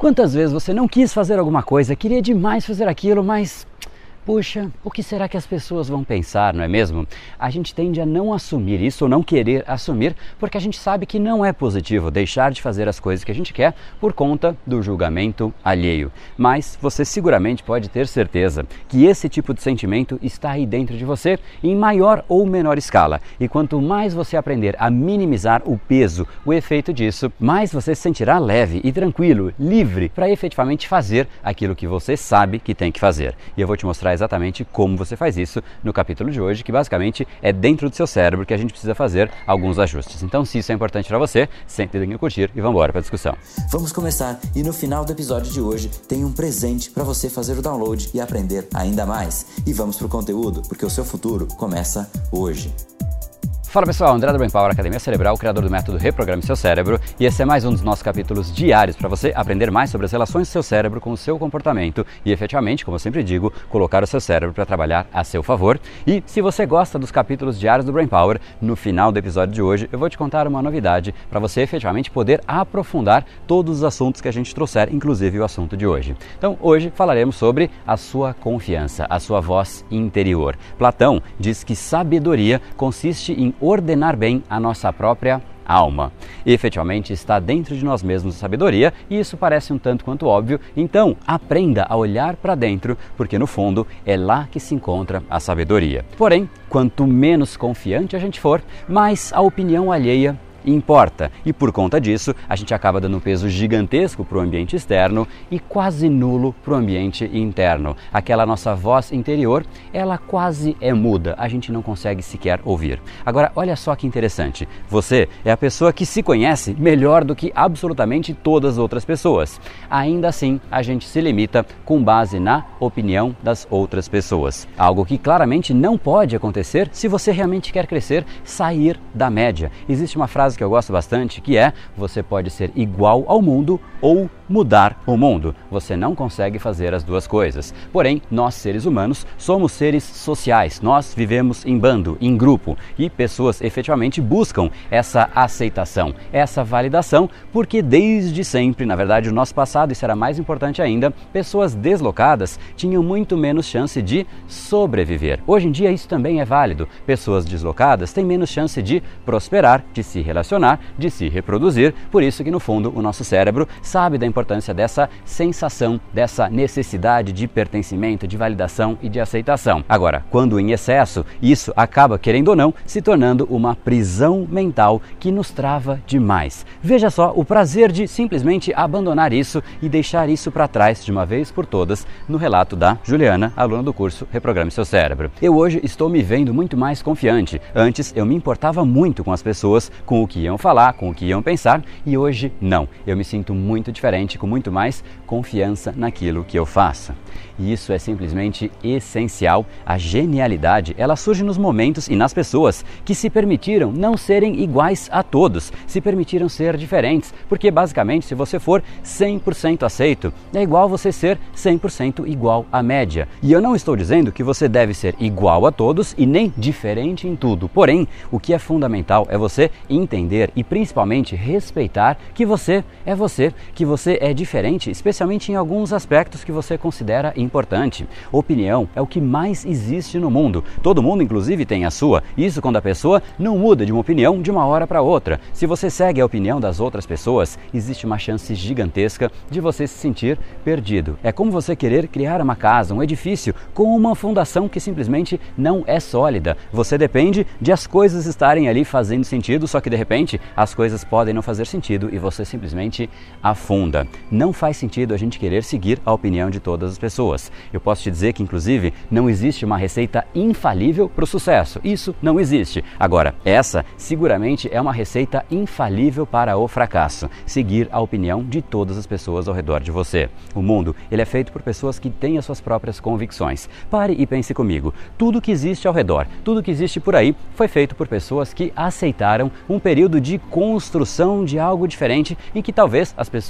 Quantas vezes você não quis fazer alguma coisa, queria demais fazer aquilo, mas... puxa, o que será que as pessoas vão pensar, não é mesmo? A gente tende a não assumir isso ou não querer assumir porque a gente sabe que não é positivo deixar de fazer as coisas que a gente quer por conta do julgamento alheio. Mas você seguramente pode ter certeza que esse tipo de sentimento está aí dentro de você em maior ou menor escala. E quanto mais você aprender a minimizar o peso, o efeito disso, mais você se sentirá leve e tranquilo, livre para efetivamente fazer aquilo que você sabe que tem que fazer. E eu vou te mostrar exatamente como você faz isso no capítulo de hoje, que basicamente é dentro do seu cérebro que a gente precisa fazer alguns ajustes. Então, se isso é importante para você, sente o curtir e vamos embora para a discussão. Vamos começar e no final do episódio de hoje tem um presente para você fazer o download e aprender ainda mais. E vamos para o conteúdo, porque o seu futuro começa hoje. Fala pessoal, André da Brain Power, Academia Cerebral, criador do método Reprograme Seu Cérebro, e esse é mais um dos nossos capítulos diários para você aprender mais sobre as relações do seu cérebro com o seu comportamento e efetivamente, como eu sempre digo, colocar o seu cérebro para trabalhar a seu favor. E se você gosta dos capítulos diários do Brain Power, no final do episódio de hoje eu vou te contar uma novidade para você efetivamente poder aprofundar todos os assuntos que a gente trouxer, inclusive o assunto de hoje. Então hoje falaremos sobre a sua confiança, a sua voz interior. Platão diz que sabedoria consiste em ordenar bem a nossa própria alma. E, efetivamente está dentro de nós mesmos a sabedoria e isso parece um tanto quanto óbvio, então aprenda a olhar para dentro porque no fundo é lá que se encontra a sabedoria. Porém, quanto menos confiante a gente for, mais a opinião alheia importa. E por conta disso, a gente acaba dando um peso gigantesco para o ambiente externo e quase nulo para o ambiente interno. Aquela nossa voz interior, ela quase é muda, a gente não consegue sequer ouvir. Agora, olha só que interessante, você é a pessoa que se conhece melhor do que absolutamente todas as outras pessoas. Ainda assim, a gente se limita com base na opinião das outras pessoas. Algo que claramente não pode acontecer se você realmente quer crescer, sair da média. Existe uma frase que eu gosto bastante, que é: você pode ser igual ao mundo ou mudar o mundo. Você não consegue fazer as duas coisas. Porém, nós seres humanos somos seres sociais. Nós vivemos em bando, em grupo, e pessoas efetivamente buscam essa aceitação, essa validação, porque desde sempre, na verdade, no nosso passado, isso era mais importante ainda, pessoas deslocadas tinham muito menos chance de sobreviver. Hoje em dia isso também é válido. Pessoas deslocadas têm menos chance de prosperar, de se relacionar, de se reproduzir, por isso que no fundo o nosso cérebro sabe da importância dessa sensação, dessa necessidade de pertencimento, de validação e de aceitação. Agora, quando em excesso, isso acaba, querendo ou não, se tornando uma prisão mental que nos trava demais. Veja só o prazer de simplesmente abandonar isso e deixar isso para trás de uma vez por todas no relato da Juliana, aluna do curso Reprograme Seu Cérebro. Eu hoje estou me vendo muito mais confiante. Antes eu me importava muito com as pessoas, com o que iam falar, com o que iam pensar, e hoje não. Eu me sinto muito diferente, com muito mais confiança naquilo que eu faço. E isso é simplesmente essencial. A genialidade, ela surge nos momentos e nas pessoas que se permitiram não serem iguais a todos, se permitiram ser diferentes, porque basicamente se você for 100% aceito, é igual você ser 100% igual à média. E eu não estou dizendo que você deve ser igual a todos e nem diferente em tudo. Porém, o que é fundamental é você entender e principalmente respeitar que você, que você é diferente, especialmente em alguns aspectos que você considera importante. Opinião é o que mais existe no mundo. Todo mundo, inclusive, tem a sua. Isso quando a pessoa não muda de uma opinião de uma hora para outra. Se você segue a opinião das outras pessoas, existe uma chance gigantesca de você se sentir perdido. É como você querer criar uma casa, um edifício, com uma fundação que simplesmente não é sólida. Você depende de as coisas estarem ali fazendo sentido, só que de repente as coisas podem não fazer sentido e você simplesmente afunda. Não faz sentido a gente querer seguir a opinião de todas as pessoas. Eu posso te dizer que, inclusive, não existe uma receita infalível para o sucesso. Isso não existe. Agora, essa seguramente é uma receita infalível para o fracasso. Seguir a opinião de todas as pessoas ao redor de você. O mundo, ele é feito por pessoas que têm as suas próprias convicções. Pare e pense comigo. Tudo que existe ao redor, tudo que existe por aí, foi feito por pessoas que aceitaram um período de construção de algo diferente em que talvez as pessoas ao redor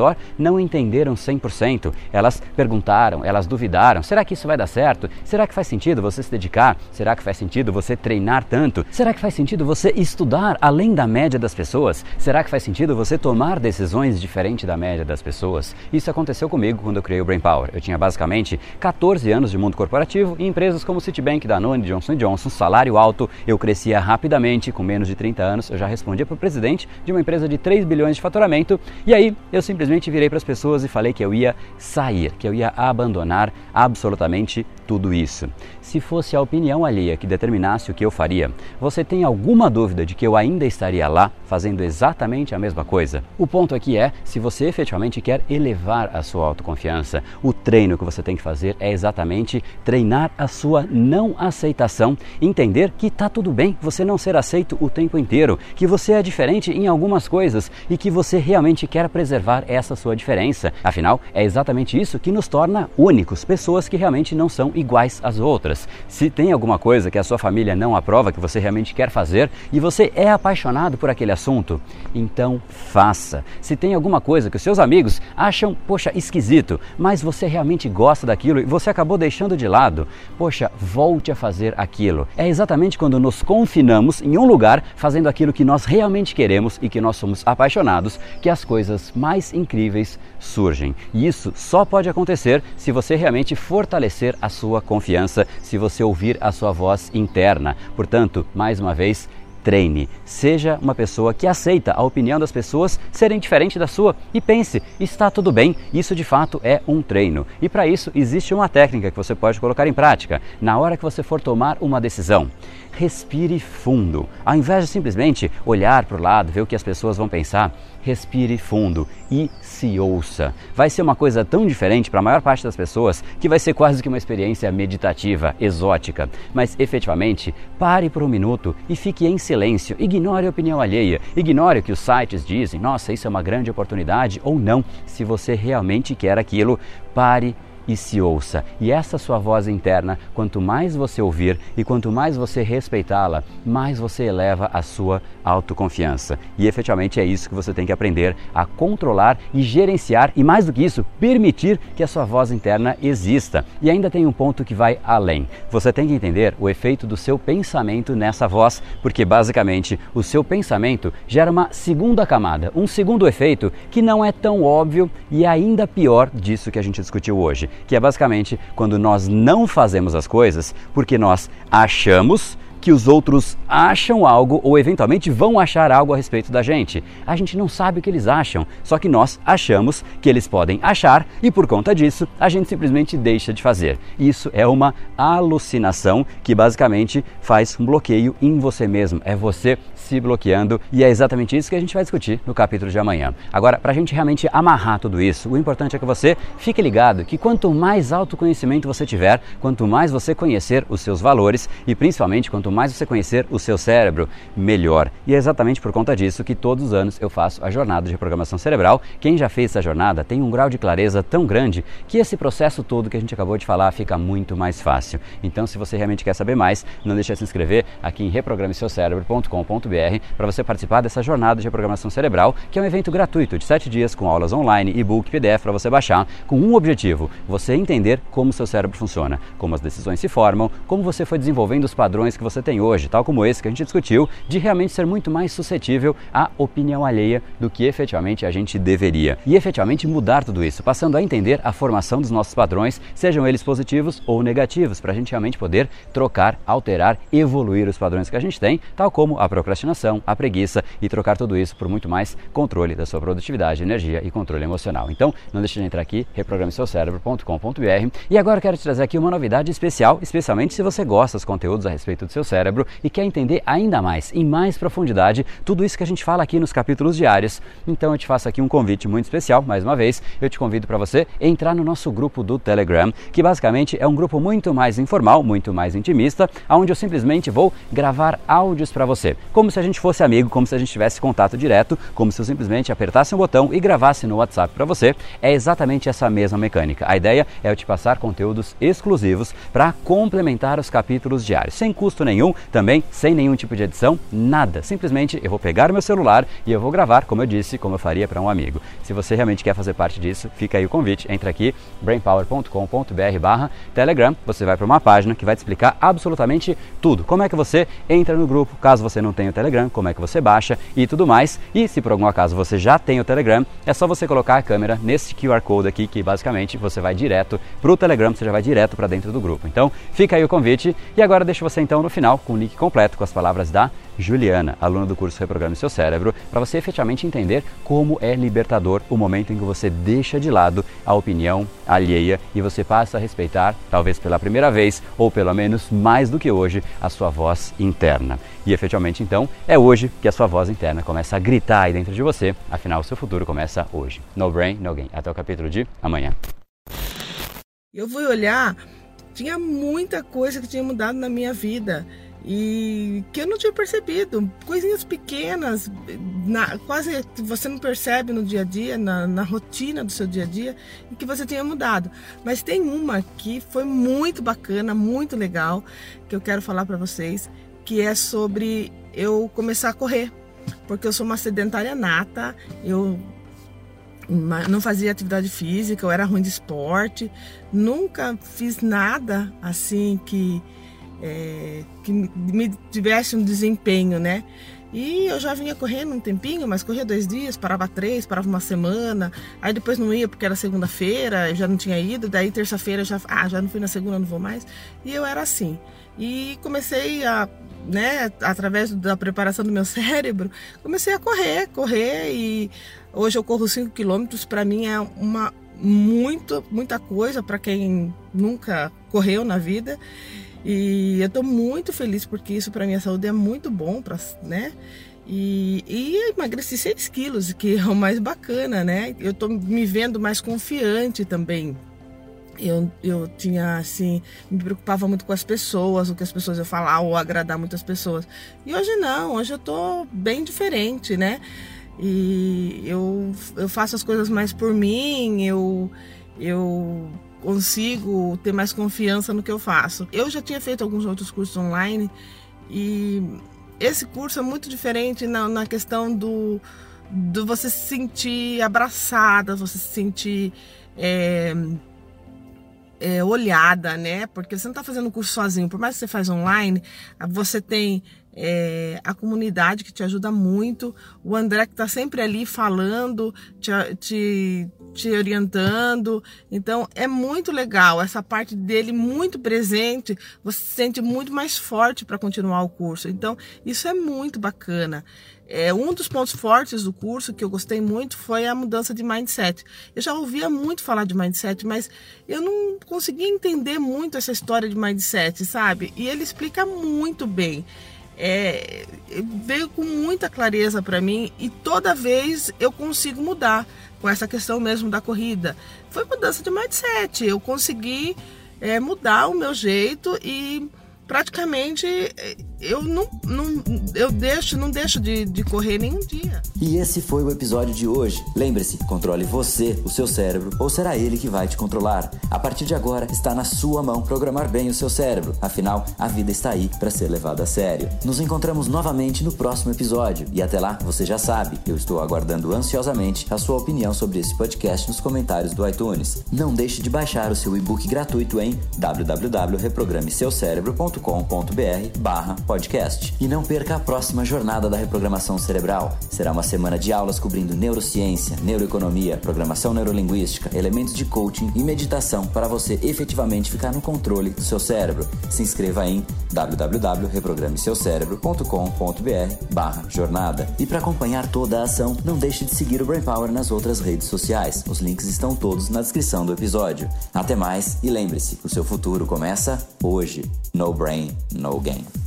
redor não entenderam 100%. Elas perguntaram, elas duvidaram, será que isso vai dar certo? Será que faz sentido você se dedicar? Será que faz sentido você treinar tanto? Será que faz sentido você estudar além da média das pessoas? Será que faz sentido você tomar decisões diferente da média das pessoas? Isso aconteceu comigo quando eu criei o Brain Power. Eu tinha basicamente 14 anos de mundo corporativo em empresas como Citibank, Danone, Johnson & Johnson, salário alto, eu crescia rapidamente, com menos de 30 anos, eu já respondia para o presidente de uma empresa de 3 bilhões de faturamento, e aí eu simplesmente virei para as pessoas e falei que eu ia sair, que eu ia abandonar absolutamente tudo isso. Se fosse a opinião alheia que determinasse o que eu faria, você tem alguma dúvida de que eu ainda estaria lá fazendo exatamente a mesma coisa? O ponto aqui é, se você efetivamente quer elevar a sua autoconfiança, o treino que você tem que fazer é exatamente treinar a sua não aceitação, entender que tá tudo bem você não ser aceito o tempo inteiro, que você é diferente em algumas coisas e que você realmente quer preservar essa sua diferença. Afinal, é exatamente isso que nos torna únicos, pessoas que realmente não são iguais às outras. Se tem alguma coisa que a sua família não aprova, que você realmente quer fazer e você é apaixonado por aquele assunto, então faça. Se tem alguma coisa que os seus amigos acham, poxa, esquisito, mas você realmente gosta daquilo e você acabou deixando de lado, poxa, volte a fazer aquilo. É exatamente quando nos confinamos em um lugar, fazendo aquilo que nós realmente queremos e que nós somos apaixonados, que as coisas mais incríveis surgem. E isso só pode acontecer se você realmente fortalecer a sua confiança, se você ouvir a sua voz interna. Portanto, mais uma vez, treine. Seja uma pessoa que aceita a opinião das pessoas serem diferente da sua e pense, está tudo bem, isso de fato é um treino. E para isso existe uma técnica que você pode colocar em prática. Na hora que você for tomar uma decisão, respire fundo. Ao invés de simplesmente olhar para o lado, ver o que as pessoas vão pensar, respire fundo e se ouça. Vai ser uma coisa tão diferente para a maior parte das pessoas que vai ser quase que uma experiência meditativa, exótica. Mas efetivamente, pare por um minuto e fique em silêncio. Ignore a opinião alheia. Ignore o que os sites dizem. Nossa, isso é uma grande oportunidade ou não. Se você realmente quer aquilo, pare e se ouça. E essa sua voz interna, quanto mais você ouvir e quanto mais você respeitá-la, mais você eleva a sua autoconfiança. E efetivamente é isso que você tem que aprender a controlar e gerenciar e, mais do que isso, permitir que a sua voz interna exista. E ainda tem um ponto que vai além. Você tem que entender o efeito do seu pensamento nessa voz, porque basicamente o seu pensamento gera uma segunda camada, um segundo efeito que não é tão óbvio e ainda pior disso que a gente discutiu hoje, que é basicamente quando nós não fazemos as coisas porque nós achamos que os outros acham algo ou eventualmente vão achar algo a respeito da gente. A gente não sabe o que eles acham, só que nós achamos que eles podem achar e por conta disso a gente simplesmente deixa de fazer. Isso é uma alucinação que basicamente faz um bloqueio em você mesmo. É você se bloqueando e é exatamente isso que a gente vai discutir no capítulo de amanhã. Agora, para a gente realmente amarrar tudo isso, o importante é que você fique ligado que quanto mais autoconhecimento você tiver, quanto mais você conhecer os seus valores e principalmente quanto mais você conhecer o seu cérebro, melhor. E é exatamente por conta disso que todos os anos eu faço a jornada de reprogramação cerebral. Quem já fez essa jornada tem um grau de clareza tão grande que esse processo todo que a gente acabou de falar fica muito mais fácil. Então, se você realmente quer saber mais, não deixe de se inscrever aqui em reprogrameseucerebro.com.br para você participar dessa jornada de reprogramação cerebral, que é um evento gratuito de 7 dias com aulas online, e-book, PDF para você baixar, com um objetivo: você entender como o seu cérebro funciona, como as decisões se formam, como você foi desenvolvendo os padrões que você tem hoje, tal como esse que a gente discutiu, de realmente ser muito mais suscetível à opinião alheia do que efetivamente a gente deveria. E efetivamente mudar tudo isso, passando a entender a formação dos nossos padrões, sejam eles positivos ou negativos, para a gente realmente poder trocar, alterar, evoluir os padrões que a gente tem, tal como a procrastinação, a preguiça, e trocar tudo isso por muito mais controle da sua produtividade, energia e controle emocional. Então, não deixe de entrar aqui, reprogrameseucerebro.com.br. E agora eu quero te trazer aqui uma novidade especial, especialmente se você gosta dos conteúdos a respeito do seu cérebro e quer entender ainda mais, em mais profundidade, tudo isso que a gente fala aqui nos capítulos diários. Então eu te faço aqui um convite muito especial, mais uma vez, eu te convido para você entrar no nosso grupo do Telegram, que basicamente é um grupo muito mais informal, muito mais intimista, onde eu simplesmente vou gravar áudios para você, como se a gente fosse amigo, como se a gente tivesse contato direto, como se eu simplesmente apertasse um botão e gravasse no WhatsApp para você. É exatamente essa mesma mecânica. A ideia é eu te passar conteúdos exclusivos para complementar os capítulos diários, sem custo nenhum. nenhum, também sem nenhum tipo de edição, nada. Simplesmente eu vou pegar o meu celular e eu vou gravar, como eu disse, como eu faria para um amigo. Se você realmente quer fazer parte disso, fica aí o convite, entra aqui, brainpower.com.br/Telegram, você vai para uma página que vai te explicar absolutamente tudo. Como é que você entra no grupo, caso você não tenha o Telegram, como é que você baixa e tudo mais. E se por algum acaso você já tem o Telegram, é só você colocar a câmera nesse QR Code aqui, que basicamente você vai direto para o Telegram, você já vai direto para dentro do grupo. Então fica aí o convite e agora deixo você então no final com o link completo com as palavras da Juliana, aluna do curso Reprograme Seu Cérebro, para você efetivamente entender como é libertador o momento em que você deixa de lado a opinião alheia e você passa a respeitar, talvez pela primeira vez, ou pelo menos mais do que hoje, a sua voz interna. E efetivamente então, é hoje que a sua voz interna começa a gritar aí dentro de você, afinal o seu futuro começa hoje. No brain, no gain. Até o capítulo de amanhã. Eu fui olhar, tinha muita coisa que tinha mudado na minha vida e que eu não tinha percebido, coisinhas pequenas, quase que você não percebe no dia a dia, na rotina do seu dia a dia, e que você tinha mudado. Mas tem uma que foi muito bacana, muito legal, que eu quero falar para vocês, que é sobre eu começar a correr, porque eu sou uma sedentária nata, eu não fazia atividade física, eu era ruim de esporte, nunca fiz nada assim que me tivesse um desempenho, né? E eu já vinha correndo um tempinho, mas corria 2 dias, parava 3, parava uma semana, aí depois não ia porque era segunda-feira, eu já não tinha ido, daí terça-feira já não fui na segunda, não vou mais, e eu era assim. E comecei a, através da preparação do meu cérebro, comecei a correr e hoje eu corro 5 quilômetros, para mim é muita coisa para quem nunca correu na vida. E eu estou muito feliz porque isso para minha saúde é muito bom, E emagreci 6 quilos, que é o mais bacana, né? Eu estou me vendo mais confiante também. Eu tinha, assim, me preocupava muito com as pessoas, o que as pessoas iam falar, ou agradar muitas pessoas. E hoje não, hoje eu estou bem diferente, né? E eu faço as coisas mais por mim, eu consigo ter mais confiança no que eu faço. Eu já tinha feito alguns outros cursos online e esse curso é muito diferente na questão do você se sentir abraçada, você se sentir olhada, né? Porque você não está fazendo o curso sozinho, por mais que você faz online, você tem a comunidade que te ajuda muito, o André que está sempre ali falando, te orientando, então é muito legal, essa parte dele muito presente, você se sente muito mais forte para continuar o curso, então isso é muito bacana. Um dos pontos fortes do curso que eu gostei muito foi a mudança de mindset. Eu já ouvia muito falar de mindset, mas eu não conseguia entender muito essa história de mindset, sabe? E ele explica muito bem. Veio com muita clareza para mim e toda vez eu consigo mudar com essa questão mesmo da corrida. Foi mudança de mindset, eu consegui mudar o meu jeito e praticamente eu não deixo de correr nenhum dia. E esse foi o episódio de hoje. Lembre-se, controle você, o seu cérebro, ou será ele que vai te controlar? A partir de agora, está na sua mão programar bem o seu cérebro. Afinal, a vida está aí para ser levada a sério. Nos encontramos novamente no próximo episódio. E até lá, você já sabe, eu estou aguardando ansiosamente a sua opinião sobre esse podcast nos comentários do iTunes. Não deixe de baixar o seu e-book gratuito em www.reprogrameseucerebro.com.br/podcast. E não perca a próxima jornada da reprogramação cerebral. Será uma semana de aulas cobrindo neurociência, neuroeconomia, programação neurolinguística, elementos de coaching e meditação para você efetivamente ficar no controle do seu cérebro. Se inscreva em www.reprogrameseucerebro.com.br/jornada. E para acompanhar toda a ação, não deixe de seguir o Brain Power nas outras redes sociais. Os links estão todos na descrição do episódio. Até mais e lembre-se, o seu futuro começa hoje. No brain, no gain.